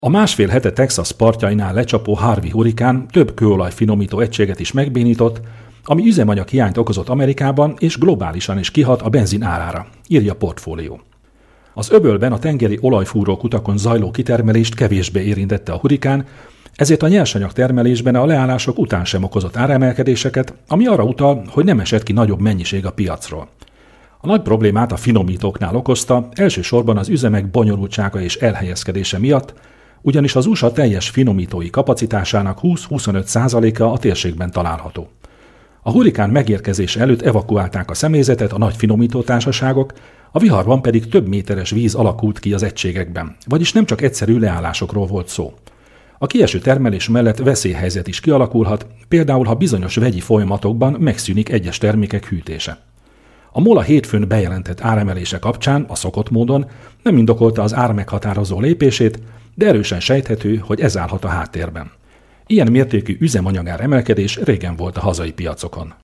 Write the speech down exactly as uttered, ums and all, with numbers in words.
A másfél hete Texas partjainál lecsapó Harvey hurrikán több kőolaj finomító egységet is megbénított, ami üzemanyag hiányt okozott Amerikában és globálisan is kihat a benzin árára, írja Portfolio. Az öbölben a tengeri olajfúró kutakon zajló kitermelést kevésbé érintette a hurrikán, ezért a nyersanyag termelésben a leállások után sem okozott áremelkedéseket, ami arra utal, hogy nem esett ki nagyobb mennyiség a piacról. A nagy problémát a finomítóknál okozta, elsősorban az üzemek bonyolultsága és elhelyezkedése miatt, ugyanis az u es á teljes finomítói kapacitásának húsz-huszonöt százaléka a térségben található. A hurrikán megérkezése előtt evakuálták a személyzetet a nagy finomítótársaságok, a viharban pedig több méteres víz alakult ki az egységekben, vagyis nem csak egyszerű leállásokról volt szó. A kieső termelés mellett veszélyhelyzet is kialakulhat, például ha bizonyos vegyi folyamatokban megszűnik egyes termékek hűtése. A MOL hétfőn bejelentett áremelése kapcsán a szokott módon nem indokolta az ármeghatározó lépését, de erősen sejthető, hogy ez állhat a háttérben. Ilyen mértékű üzemanyagár emelkedés régen volt a hazai piacokon.